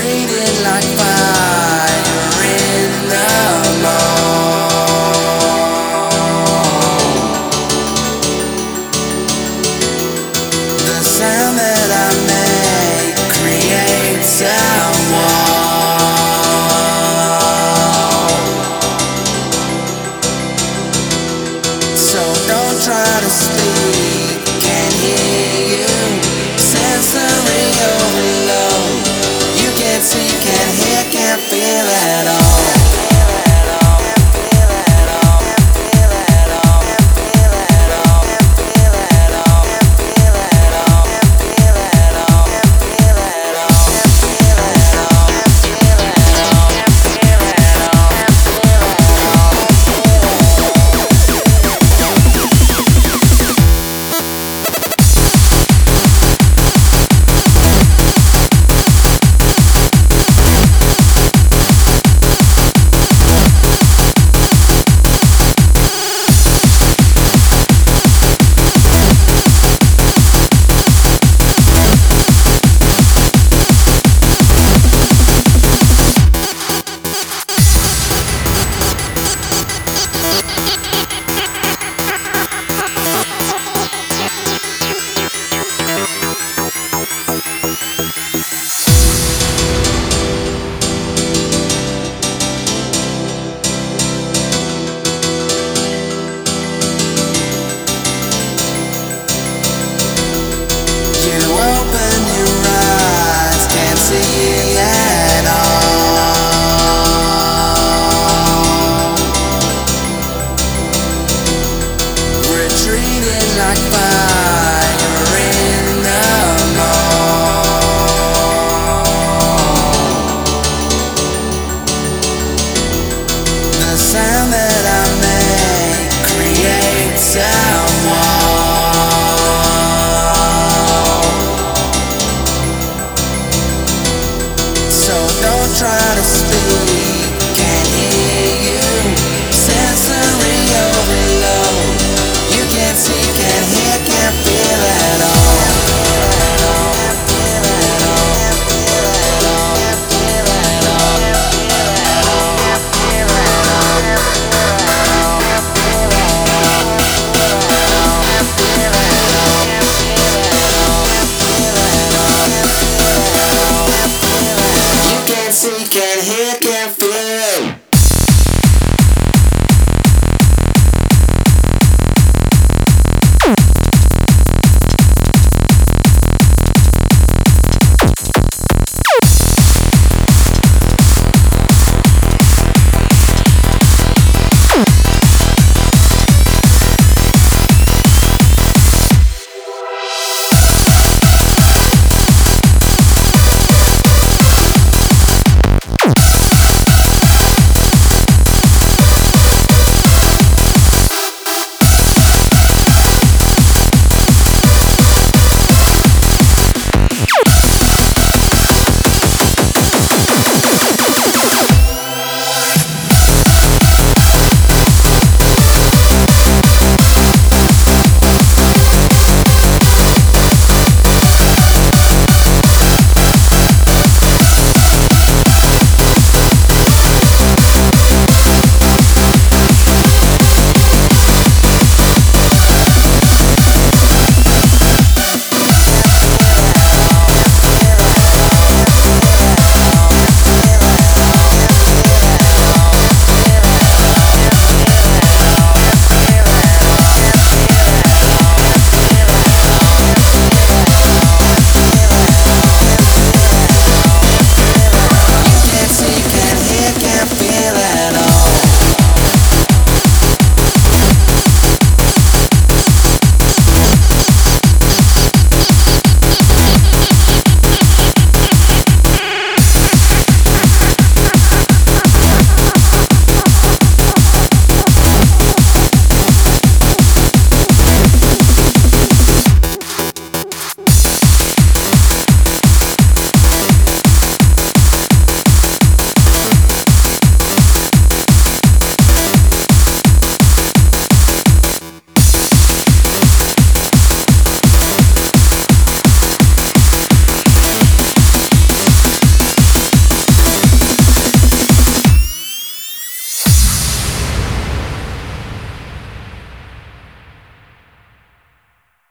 treated like fire in the mold. The sound that I make creates a wall. So don't try to speak, can't hear you. Sensory overload. You can't see, can't hear, can't feel at all. Like fire in the mold. The sound that I make creates a wall. So don't try to speak, can't hear you. Sensory overload. You can't see, can't hear, can't feel at all. You can't see, can't hear,